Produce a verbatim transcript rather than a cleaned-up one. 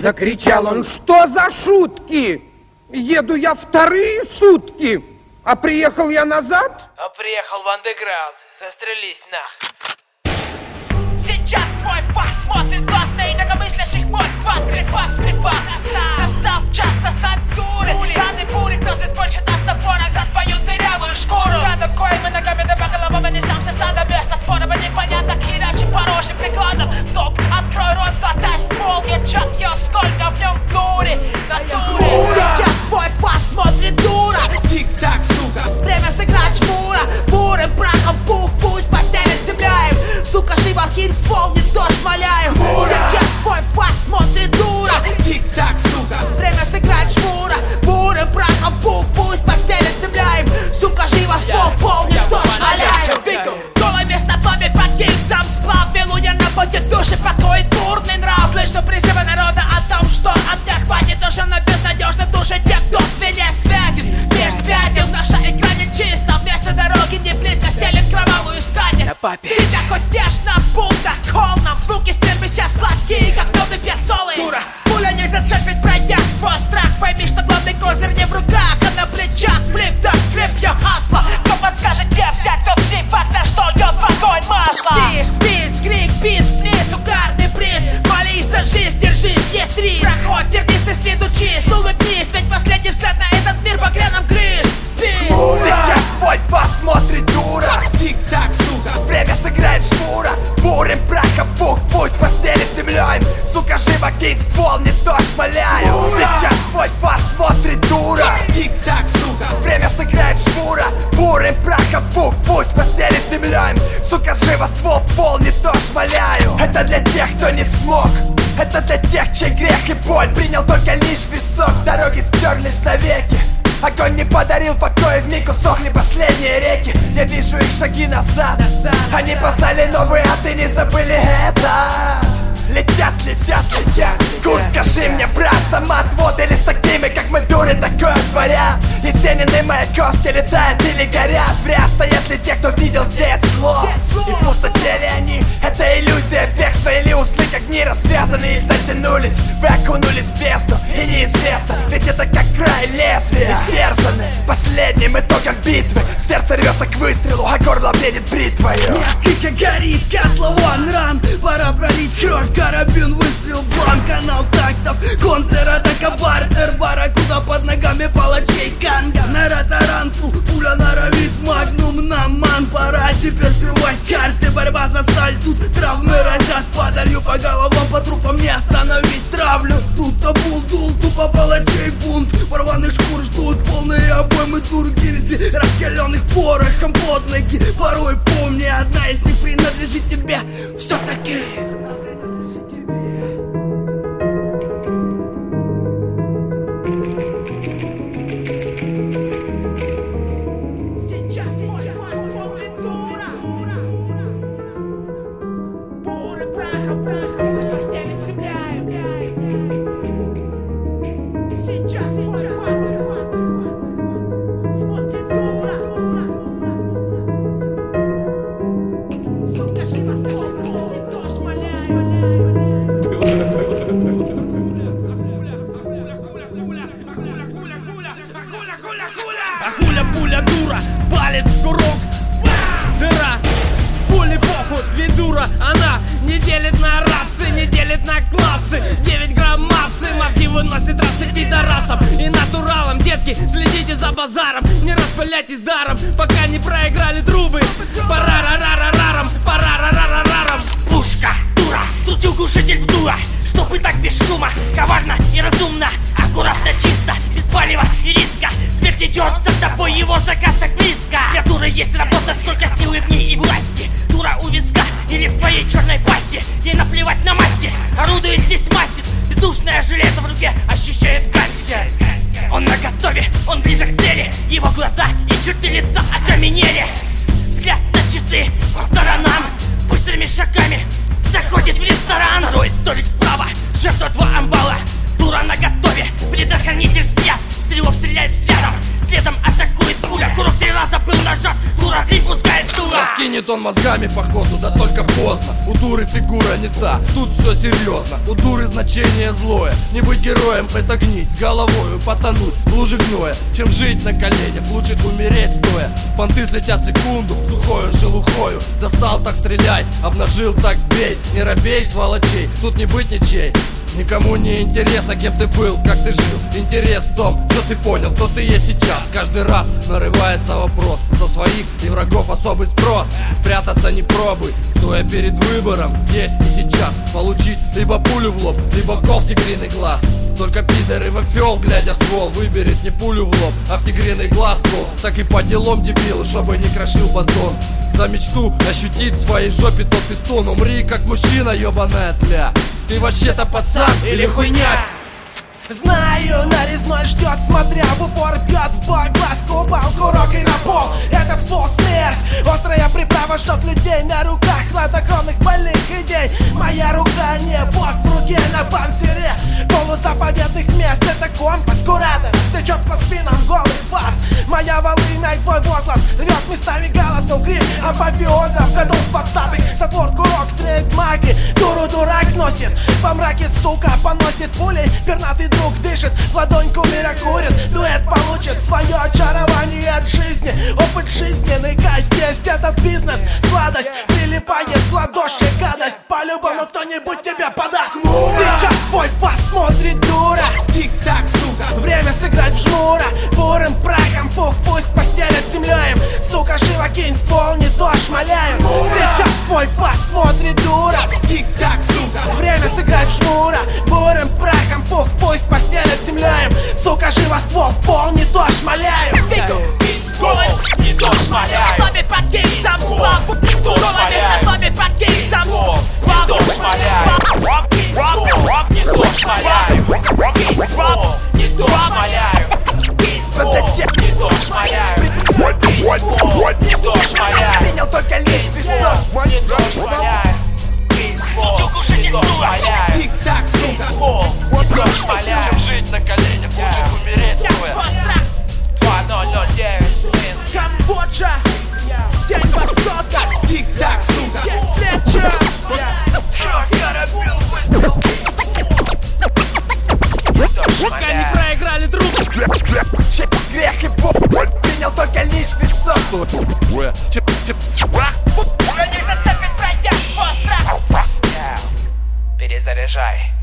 Закричал он: что за шутки? Еду я вторые сутки, а приехал я назад? А приехал в андеграунд, застрелись нах. Сейчас твой фас смотрит глаз на инакомыслящих, мой сквад припас, припас. Настал час достать дури, раны бури, кто здесь больше даст на порох за твою дырявую шкуру. Рядом коим и ногами да по головам, не сам стадо место спора, непонятно, иначе порожим прикладом. Вдох, открой рот, подай ствол, я чат, я сколько в нем дури, на дури. Сейчас твой фас смотрит дура, тик-так, сука, время сыграть чмура. Бурым прахом пух, пусть постелит земля им, сука, живо кинь ствол, не то шмаляю. Сейчас твой фас смотрит дура, тик-так, сука, время сыграть чмура. Бурым прахом пух, пусть постелит земля им, сука, живо ствол, пол, не то шмаляю. Голое место бабе под гильзом сплав, милуя на поте души покоит бурный нрав. Слышно призывы народа о том, что от них хватит уже на безнадежной душе тех, кто свинья святен. Мир спятил, наша игра не чиста, вместо дороги не близко стелит кровавую скатерть. Ты тебя хоть ешь на пунктах, кол нам звуки стрельбы сейчас сладкие, как ноты пьяцолы. Дура, пуля не зацепит, пройдя сквозь страх. Пойми, что главный козырь не в руках, а на плечах. Флип да скрип, я хасло. Кто подскажет, где взять топ-симпак, на что льет в огонь масло? Свист, свист, крик, писк, вниз, угарный приз. Молись за жизнь, держись, есть риск. Проход, тернистый с виду чист, улыбнись, ведь последний взгляд на этот мир багряном глист. Сейчас твой фас смотрит дура, тик-так, сука, время сыграет шмура. Бурым прахом пух, пусть постелит землей, сука, живо кинь ствол, не то шмаляю. Сейчас твой фас смотрит дура, тик-так, сука, время сыграет шмура. Бурым прахом пух, пусть постелит землей, сука, живо ствол, пол, не то шмаляю. Это для тех, кто не смог, это для тех, чей грех и боль принял только лишь висок. Дороги стерлись навеки, огонь не подарил покоя, вмиг усохли последние реки. Я вижу их шаги назад, они познали новые, а ты не забыли это. Летят, летят, летят. Курт, скажи мне, брат, сама отвод или с такими, как мы, дури, такое творят? Есенины Маяковские летают или горят? В ряд стоят ли те, кто видел здесь зло? И пустотели они, это иллюзия бегства или узлы, как дни развязаны и затянулись. Вы окунулись в бездну, и неизвестно, ведь это как край лезвия. Истерзаны последним итогом битвы, сердце рвется к выстрелу, а горло бредит бритвою. Крика горит, котлован ран, пора пролить кровь. Карабин, выстрел, блан, канал тактов, контр-атака, бартер, барракуда под ногами палачей, канга. Нара тарантул, пуля норовит, магнум на ман. Пора теперь скрывать карты, борьба за сталь. Тут травмы разят, падалью по головам, по трупам не остановить травлю. Тут табул дул, тупо палачей бунт, порваных шкур ждут полные обоймы тургильзи, раскаленных порохом под ноги. Порой помни, одна из них принадлежит тебе все-таки. А хуля пуля дура, палец в курок, дыра, пули похуй, ведь дура она не делит на расы, не делит на классы. Девять грамм массы, мозги выносит расы пидорасам и натуралам. Детки, следите за базаром, не распыляйтесь даром, пока не проиграли трубы. Пара-ра-ра-ра-рарам, пара-ра-ра-ра-рарам. Пушка, дура, трутюгушитель в дура, чтобы так без шума, коварно и разумно, аккуратно, чисто, без палева и риска. Смерть идет за тобой, его заказ так близко. Для дуры есть работа, сколько силы в ней и власти. Дура у виска или в твоей черной пасти, ей наплевать на масти, орудует здесь мастер. Бездушное железо в руке ощущает гангстер. Он наготове, он близок к цели, его глаза и черты лица окаменели. Взгляд на часы по сторонам, быстрыми шагами заходит в ресторан. Второй столик справа, жертва два амбала. Дура наготове, предохранитель снят, стрелок стреляет взглядом, следом атакует пуля. Курок три раза был нажат, дура не пускает дура. Раскинет он мозгами походу, да только поздно. У дуры фигура не та, тут все серьезно. У дуры значение злое. Не быть героем — это гнить с головою, потонуть в луже гноя. Чем жить на коленях, лучше умереть стоя. Понты слетят секунду, сухою шелухою. Достал — так стреляй, обнажил — так бей. Не робей, сволочей, тут не быть ничей. Никому не интересно, кем ты был, как ты жил. Интерес в том, что ты понял, кто ты есть сейчас. Каждый раз нарывается вопрос. Со своих и врагов особый спрос. Спрятаться не пробуй, стоя перед выбором здесь и сейчас. Получить либо пулю в лоб, либо кол в тигриный глаз. Только пидор и вафел, глядя в ствол, выберет не пулю в лоб, а в тигриный глаз в пол. Так и по делам дебилы, чтобы не крошил батон. За мечту ощутить в своей жопе тот пистон. Умри как мужчина, ебаная тля. Ты вообще-то пацан или хуйня? Знаю, нарезной ждет, смотря в упор, бьет в бок глазку, упал курок и на пол. Это взвол смерть, острая приправа жжет людей на руках, хладнокровных больных идей. Моя рука не бог в руке на панцире полузаповедных мест. Это компас куратора, стечет по спинам голый фас. Моя волына и твой возглас рвет местами голосом крик апофеоза. В году с двадцатых сотвор курок, трейдмаки. Дуру дурак носит, во мраке сука поносит пулей. Пернатый друг дышит, в ладонь кумира курит. Дуэт получит свое очарование от жизни. Опыт жизненный, кайф есть этот бизнес. Сладость прилипает к ладоши, гадость по-любому кто-нибудь тебя подаст. Сейчас твой фас смотрит дура. Тик-так, сука, время сыграть в жмура. Бурым прахом пух пусть постелят землеем. Сука, живо кинь ствол, не то шмаляем. Сейчас твой фас смотрит дура. Тик-так, сука, время сыграть в жмура. Бурым прахом пух пусть постелят землеем. Сука, живо ствол в пол, не то шмаляем. Кинь ствол, не то шмаляем. Тобі покинь сам сплав. Голові на тобі покинь сам сплав. Не то шмаляем. Кинь ствол, не то шмаляем. Кинь ствол, не то шмаляем. Кинь ствол, не то шмаляем. Кинь ствол, не то шмаляем. Принял только лишь песок. Не то шмаляем. Кинь ствол, не то шмаляем. Тик-так, сука, Не то шмаляем. Чем жить на коленях, лучше умереть стоя. два ноль ноль девять. Камбоджа, День Востока. Тик-так, сука, вечер. Пока не проиграли друг. Грех и бог принял только лишь песок. Не зацепит, пройдя остро. Перезаряжай.